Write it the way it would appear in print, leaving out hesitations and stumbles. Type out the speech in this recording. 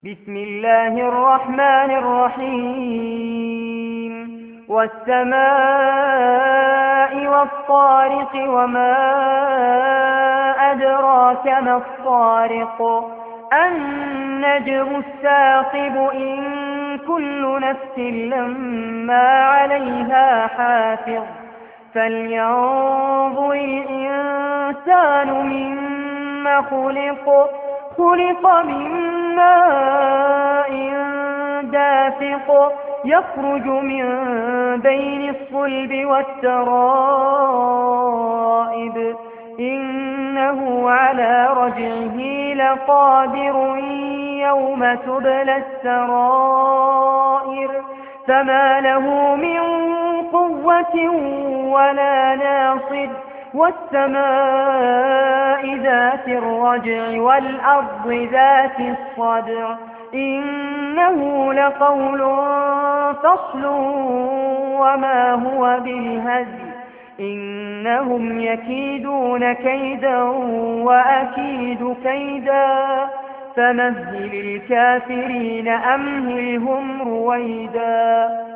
بسم الله الرحمن الرحيم والسماء والطارق وما أدراك ما الطارق النجم الثاقب إن كل نفس لما عليها حافظ فلينظر الإنسان مما خلق من ماء دافق يخرج من بين الصلب والترائب إنه على رجعه لقادر يوم تبلى السرائر فما له من قوة ولا ناصر والسماء ذات الرجع والأرض ذات الصدع إنه لقول فصل وما هو بالهزل إنهم يكيدون كيدا وأكيد كيدا فمهل الكافرين أمهلهم رويدا